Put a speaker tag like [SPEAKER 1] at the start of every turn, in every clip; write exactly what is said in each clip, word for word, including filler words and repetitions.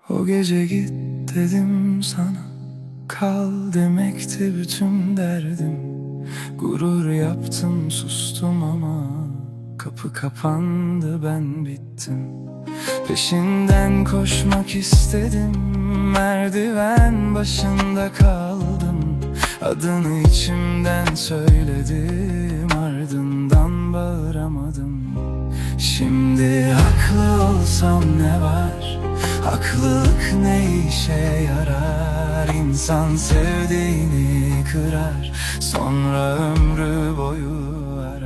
[SPEAKER 1] O gece git dedim sana, kal demekti bütün derdim. Gurur yaptım sustum ama kapı kapandı, ben bittim. Peşinden koşmak istedim, merdiven başında kaldım. Adını içimden söyledim, ardından bağıramadım. Şimdi haklı olsam ne var? Haklılık ne işe yarar? İnsan sevdiğini kırar, sonra ömrü boyu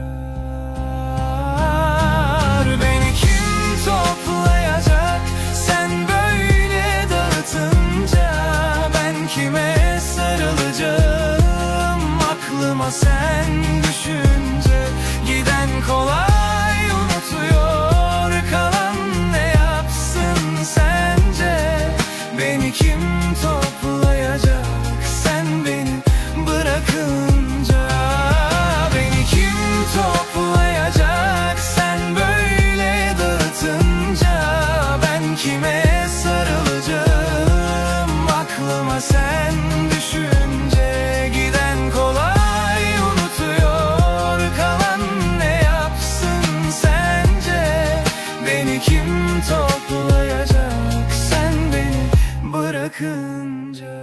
[SPEAKER 1] arar. Beni kim toplayacak sen böyle dağıtınca? Ben kime sarılacağım aklıma sen düşünce? Giden kolay unutuyor, kalan ne yapsın sence? Beni kim toplayacak sen beni bırakınca? Beni kim toplayacak sen böyle dağıtınca? Ben kime sarılacağım aklıma sen düşünce? Giden kolay unutuyor, kalan ne yapsın sence? Beni kim toplayacak sen beni bırakınca?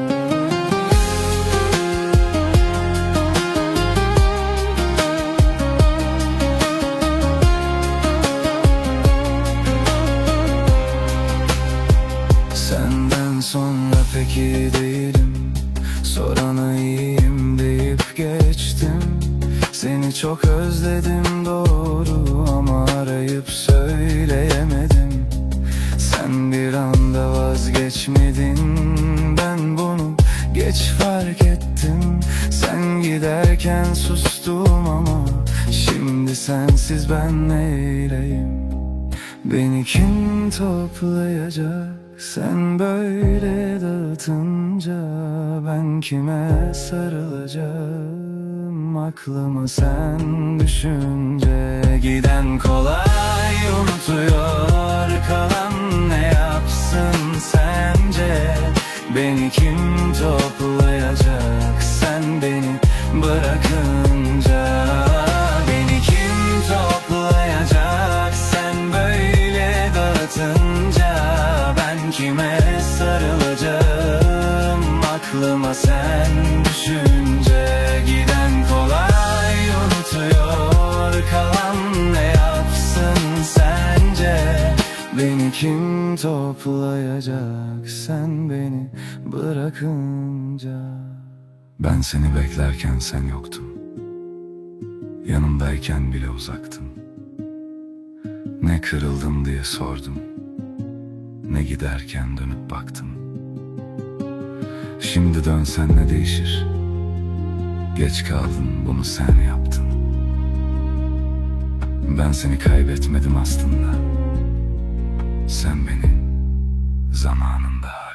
[SPEAKER 1] Senden sonra pek iyi değilim, soranı iyiyim deyip geçtim. Seni çok özledim doğru ama arayıp söyleyemedim. Sen bir anda vazgeçmedin, ben bunu geç fark ettim. Sen giderken sustum ama şimdi sensiz ben neyleyim? Beni kim toplayacak sen böyle dağıtınca? Ben kime sarılacağım aklıma sen düşünce? Giden kolay unutuyor, kalan ne yapsın sence? Beni kim toplayacak sen beni bırakınca? Beni kim toplayacak sen böyle dağıtınca? Ben kime sarılacağım aklıma sen düşünce? Giden kolay unutuyor, kalan ne yapsın sence? Beni kim toplayacak sen beni bırakınca? Ben seni beklerken sen yoktun, yanımdayken bile uzaktın. Ne kırıldım diye sordum, ne giderken dönüp baktım. Şimdi dönsen ne değişir? Geç kaldın, bunu sen yaptın. Ben seni kaybetmedim aslında, sen beni zamanında.